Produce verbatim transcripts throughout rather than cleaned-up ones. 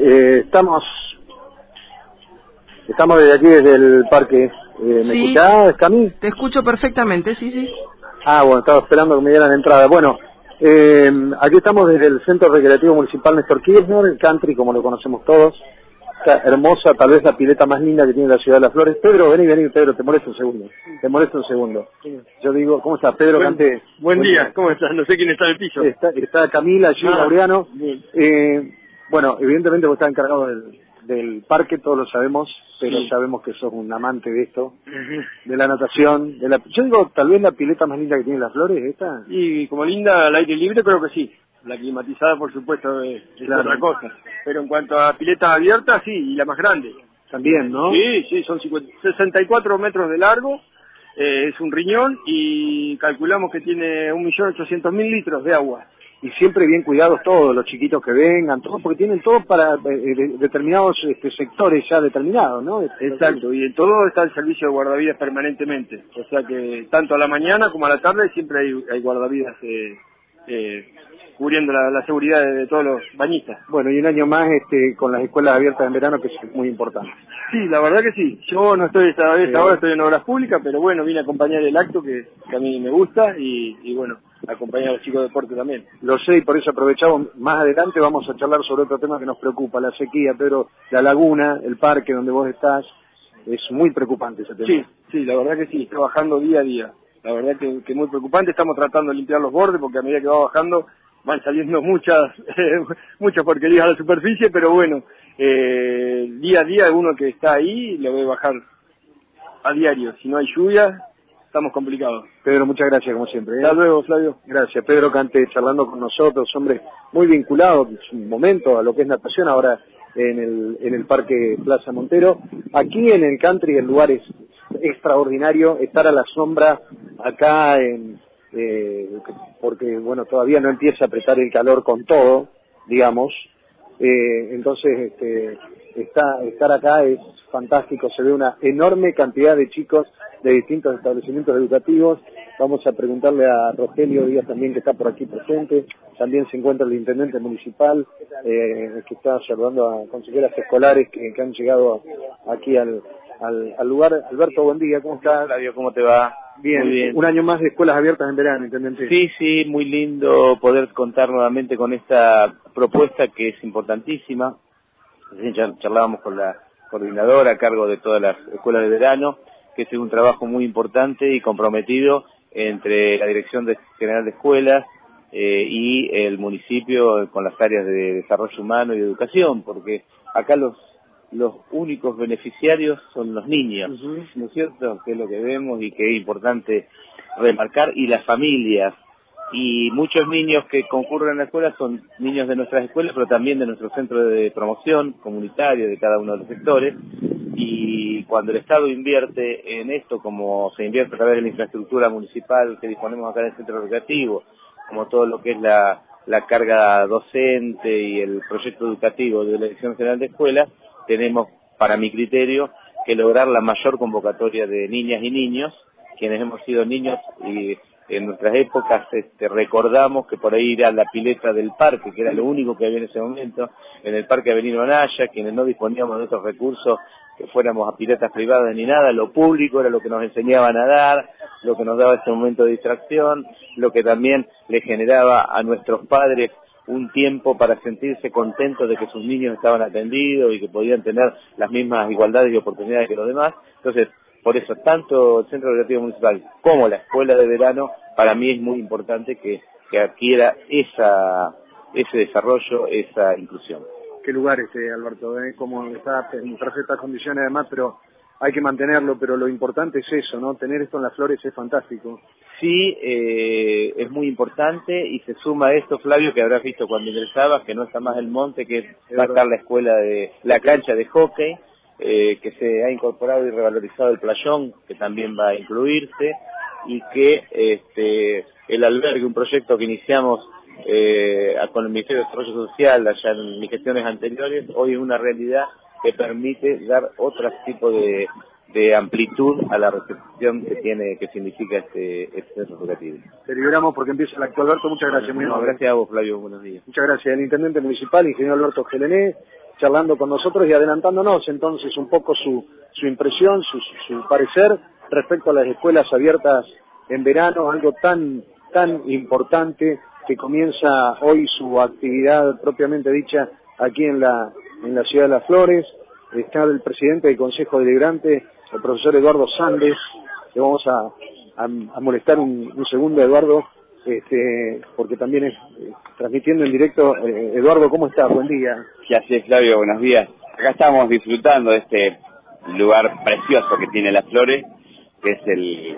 Eh, estamos estamos desde aquí, desde el parque. Eh, ¿Me Sí, escuchás, Cami? te escucho perfectamente, sí, sí. Ah, bueno, estaba esperando que me dieran entrada. Bueno, eh, aquí estamos desde el Centro Recreativo Municipal Néstor Kirchner, el country, como lo conocemos todos. Está hermosa, tal vez la pileta más linda que tiene la ciudad de Las Flores. Pedro, vení, vení, Pedro, te molesto un segundo. Te molesto un segundo. Yo digo, ¿cómo estás, Pedro? Buen, Cante. buen, buen día, día, ¿cómo estás? No sé quién está en el piso. Está, está Camila, allí, Ah, Laureano. bien. Eh, bueno, evidentemente vos estás encargado del, del parque, todos lo sabemos, pero Sí. sabemos que sos un amante de esto, Ujú. de la natación. De la, yo digo, tal vez la pileta más linda que tiene Las Flores, ¿esta? Y como linda al aire libre, creo que sí. La climatizada, por supuesto, es, es Claro. otra cosa. Pero en cuanto a piletas abiertas, sí, y la más grande. También, ¿no? Sí, sí, son cincuenta, sesenta y cuatro metros de largo, eh, es un riñón y calculamos que tiene un millón ochocientos mil litros de agua. Y siempre bien cuidados todos, los chiquitos que vengan, todos, porque tienen todo para eh, de- determinados este, sectores ya determinados, ¿no? Exacto, y en todo está el servicio de guardavidas permanentemente. O sea que tanto a la mañana como a la tarde siempre hay, hay guardavidas eh, eh, cubriendo la, la seguridad de, de todos los bañistas. Bueno, y un año más este, con las escuelas abiertas en verano, que es muy importante. Sí, la verdad que sí. Yo no estoy esta vez, Sí. ahora estoy en obras públicas, pero bueno, vine a acompañar el acto que, que a mí me gusta y, y bueno, acompañar a los chicos de deporte también. Lo sé y por eso aprovechamos. Más adelante vamos a charlar sobre otro tema que nos preocupa, la sequía, pero la laguna, el parque donde vos estás, es muy preocupante ese tema. Sí, sí, la verdad que sí, trabajando día a día. La verdad que, que muy preocupante, estamos tratando de limpiar los bordes porque a medida que va bajando van saliendo muchas eh, muchas porquerías a la superficie, pero bueno, eh, día a día uno que está ahí lo ve bajar a diario. Si no hay lluvia, estamos complicados. Pedro, muchas gracias como siempre. ¿eh? Hasta luego, Flavio. Gracias, Pedro Cante, charlando con nosotros, hombre, muy vinculado en su momento a lo que es natación, ahora en el, en el Parque Plaza Montero. Aquí en el country el lugar es extraordinario, estar a la sombra acá, en, eh, porque bueno, todavía no empieza a apretar el calor con todo, digamos, eh, entonces este, está, estar acá es fantástico, se ve una enorme cantidad de chicos de distintos establecimientos educativos. Vamos a preguntarle a Rogelio Díaz también, que está por aquí presente. También se encuentra el intendente municipal, eh, que está saludando a consejeras escolares que, que han llegado aquí al, al, al lugar. Alberto, buen día, ¿cómo estás? Flavio, ¿cómo te va? Bien. Muy bien. Un año más de escuelas abiertas en verano, intendente. Sí, sí, muy lindo poder contar nuevamente con esta propuesta que es importantísima. Recién char- charlábamos con la coordinadora a cargo de todas las escuelas de verano, que es un trabajo muy importante y comprometido entre la Dirección de- General de Escuelas eh, y el municipio con las áreas de desarrollo humano y educación, porque acá los los únicos beneficiarios son los niños, Uh-huh. ¿no es cierto? Que es lo que vemos y que es importante remarcar, y las familias. Y muchos niños que concurren a la escuela son niños de nuestras escuelas, pero también de nuestro centro de promoción comunitario de cada uno de los sectores. Y cuando el Estado invierte en esto, como se invierte a través de la infraestructura municipal que disponemos acá en el centro recreativo, como todo lo que es la, la carga docente y el proyecto educativo de la Dirección General de Escuelas, tenemos, para mi criterio, que lograr la mayor convocatoria de niñas y niños, quienes hemos sido niños y en nuestras épocas este, recordamos que por ahí ir a la pileta del parque, que era lo único que había en ese momento, en el Parque Avenida Anaya, quienes no disponíamos de otros recursos, que fuéramos a piletas privadas ni nada, lo público era lo que nos enseñaba a nadar, lo que nos daba ese momento de distracción, lo que también le generaba a nuestros padres un tiempo para sentirse contentos de que sus niños estaban atendidos y que podían tener las mismas igualdades y oportunidades que los demás. Entonces, por eso, tanto el Centro Recreativo Municipal como la Escuela de Verano, para mí es muy importante que, que adquiera esa, ese desarrollo, esa inclusión. Qué lugar este, Alberto, ¿eh? Como está en perfectas condiciones además, pero hay que mantenerlo, pero lo importante es eso, ¿no? Tener esto en Las Flores es fantástico. Sí, eh, es muy importante y se suma a esto, Flavio, que habrás visto cuando ingresabas, que no está más el monte, que Es va a verdad. estar la escuela de, la cancha de hockey, eh, que se ha incorporado y revalorizado el playón, que también va a incluirse, y que este, el albergue, un proyecto que iniciamos eh, con el Ministerio de Desarrollo Social allá en mis gestiones anteriores, hoy es una realidad que permite dar otro tipo de, de amplitud a la recepción que tiene, que significa este, este centro educativo. Te liberamos porque empieza el acto, Alberto, muchas gracias. Muy No, amable. gracias a vos, Flavio, buenos días. Muchas gracias. El intendente municipal, ingeniero Alberto Gelené, charlando con nosotros y adelantándonos entonces un poco su, su impresión, su, su parecer respecto a las escuelas abiertas en verano, algo tan, tan importante que comienza hoy su actividad propiamente dicha aquí en la, en la ciudad de Las Flores. Está el presidente del Consejo Deliberante, el profesor Eduardo Sandes. Le vamos a, a, a molestar un, un segundo, Eduardo, este, porque también es eh, transmitiendo en directo. Eh, Eduardo, ¿cómo estás? Buen día. Sí, así es, Flavio, buenos días. Acá estamos disfrutando de este lugar precioso que tiene Las Flores, que es el,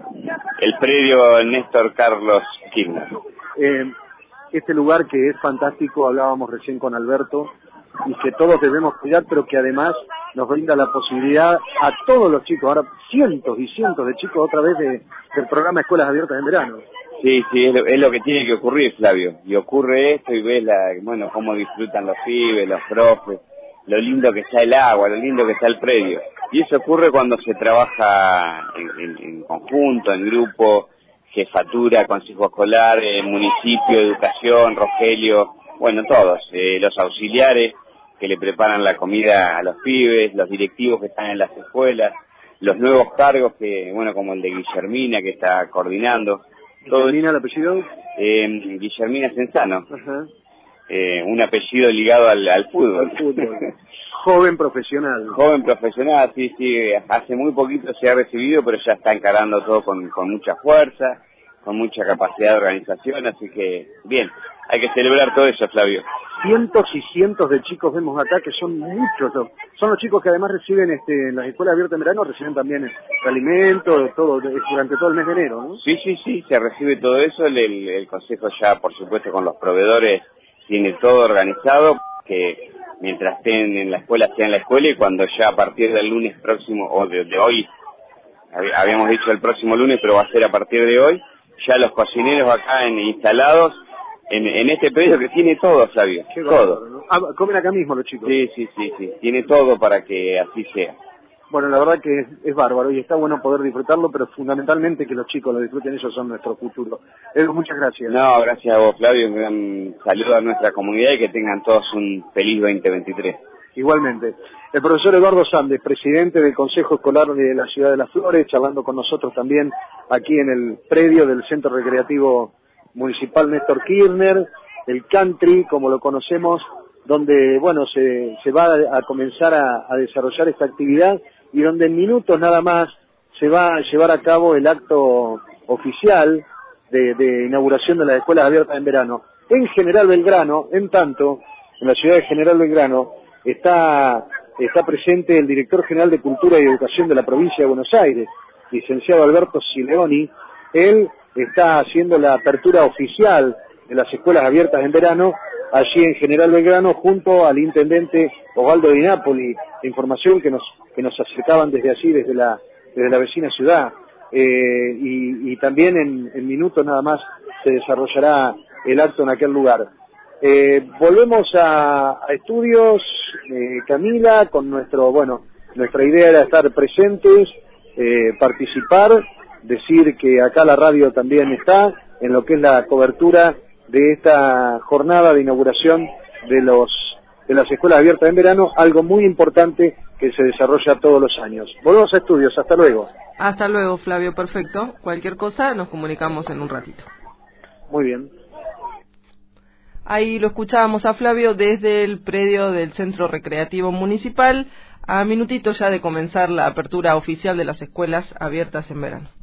el predio Néstor Carlos Kirchner. Eh, este lugar que es fantástico, hablábamos recién con Alberto, y que todos debemos cuidar, pero que además nos brinda la posibilidad a todos los chicos, ahora cientos y cientos de chicos otra vez de, del programa Escuelas Abiertas en Verano. Sí, sí, es lo, es lo que tiene que ocurrir, Flavio. Y ocurre esto y ves, la, bueno, cómo disfrutan los pibes, los profes, lo lindo que está el agua, lo lindo que está el predio. Y eso ocurre cuando se trabaja en, en, en conjunto, en grupo, jefatura, consejo escolar, eh, municipio, educación, Rogelio, bueno, todos, eh, los auxiliares que le preparan la comida a los pibes, los directivos que están en las escuelas, los nuevos cargos que, bueno, como el de Guillermina que está coordinando. ¿Guillermina el apellido? Eh, Guillermina Senzano. Ajá. Eh, un apellido ligado al, al fútbol. Al fútbol. Joven profesional. Joven profesional, sí, sí, hace muy poquito se ha recibido, pero ya está encarando todo con, con mucha fuerza, con mucha capacidad de organización, así que, bien, hay que celebrar todo eso, Flavio. Cientos y cientos de chicos vemos acá, que son muchos, ¿no? Son los chicos que además reciben, este, en las escuelas abiertas en verano, reciben también el alimento, todo, durante todo el mes de enero, ¿no? Sí, sí, sí, se recibe todo eso, el, el, el consejo ya, por supuesto, con los proveedores, tiene todo organizado, que mientras estén en la escuela, sea en la escuela, y cuando ya a partir del lunes próximo, o de, de hoy, habíamos dicho el próximo lunes, pero va a ser a partir de hoy, ya los cocineros acá en, instalados, en, en este predio que tiene todo, Flavio, Qué todo. bárbaro, ¿no? Ah, comen acá mismo los chicos. Sí, sí, sí, sí, tiene todo para que así sea. Bueno, la verdad que es, es bárbaro y está bueno poder disfrutarlo, pero fundamentalmente que los chicos lo disfruten, ellos son nuestro futuro. Edu, muchas gracias. No, gracias a vos, Flavio, un gran saludo a nuestra comunidad y que tengan todos un feliz veinte veintitrés. Igualmente. El profesor Eduardo Sandes, presidente del Consejo Escolar de la Ciudad de Las Flores, charlando con nosotros también aquí en el predio del Centro Recreativo Municipal Néstor Kirchner, el country, como lo conocemos, donde, bueno, se, se va a, a comenzar a, a desarrollar esta actividad y donde en minutos nada más se va a llevar a cabo el acto oficial de, de inauguración de las escuelas abiertas en verano. En General Belgrano, en tanto, en la ciudad de General Belgrano, está, está presente el director general de Cultura y Educación de la provincia de Buenos Aires, licenciado Alberto Sileoni. Él está haciendo la apertura oficial de las escuelas abiertas en verano allí en General Belgrano junto al intendente Osvaldo Di Napoli. Información que nos que nos acercaban desde allí, desde la desde la vecina ciudad. Eh, y, y también en, en minutos nada más se desarrollará el acto en aquel lugar. Eh, volvemos a, a estudios, eh, Camila, con nuestro, bueno, nuestra idea era estar presentes, eh, participar, decir que acá la radio también está en lo que es la cobertura de esta jornada de inauguración de los de las escuelas abiertas en verano, algo muy importante que se desarrolla todos los años. Volvemos a estudios, hasta luego. Hasta luego, Flavio, perfecto. Cualquier cosa nos comunicamos en un ratito. Muy bien. Ahí lo escuchábamos a Flavio desde el predio del Centro Recreativo Municipal, a minutitos ya de comenzar la apertura oficial de las escuelas abiertas en verano.